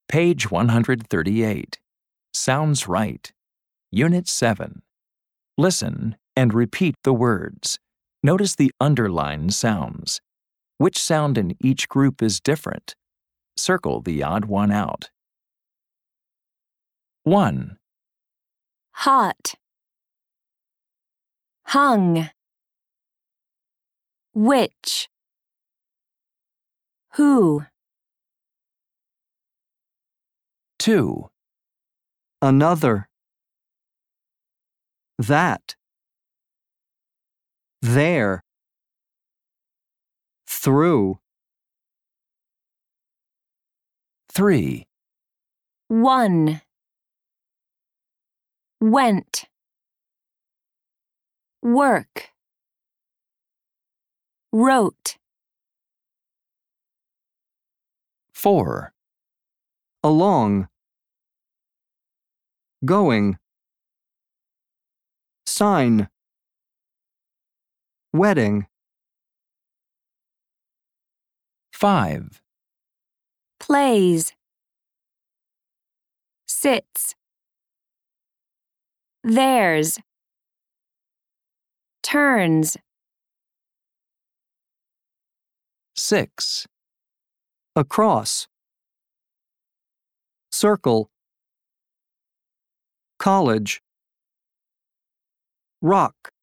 Page 138. Sounds right. Unit 7. Listen and repeat the words. Notice the underlined sounds. Which sound in each group is different? Circle the odd one out. 1, hot, hung, which, who, 2, another, that, there, through, 3, one, went, work, wrote, 4, along, going, sign, wedding, 5, plays, sits, theirs, turns, 6, across, circle, college, rock.